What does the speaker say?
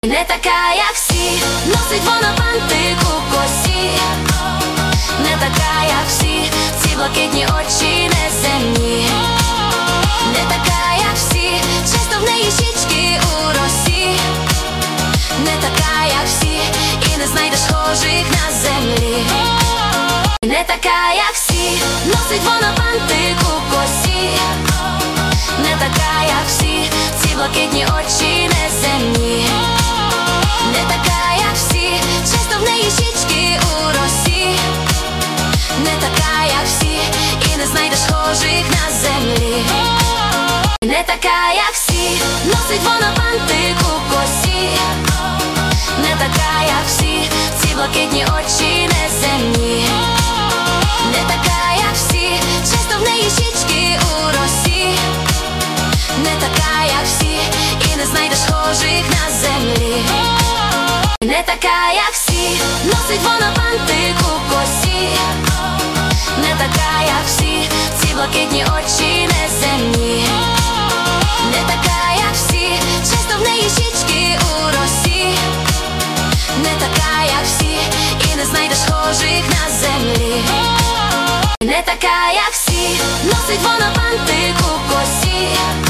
Не така, як всі, носить вона бантик у косі. Не така, як всі, ці блакитні очі неземні. Не така, як всі, часто в неї щічки у росі. Не така, як всі, і не знайдеш схожих на землі. Не така, як всі, носить вона бантик у косі. Не така, як всі, ці блакитні очі неземні. Не така, як всі, часто в неї щічки у росі. Не така, як всі, і не знайдеш схожих на землі. Не така, як всі, носить вона бантик у косі. Не така, як всі, ці блакитні очі неземні. Не така, як всі, часто в неї щічки у росі. Не така, як всі, і не знайдеш схожих на землі. Не така, як всі, носить вона бантик у косі. Не така, як всі, ці блакитні очі неземні. Не така, як всі, часто в неї щічки у росі. Не така, як всі, і не знайдеш схожих на землі. Не така, як всі, носить вона бантик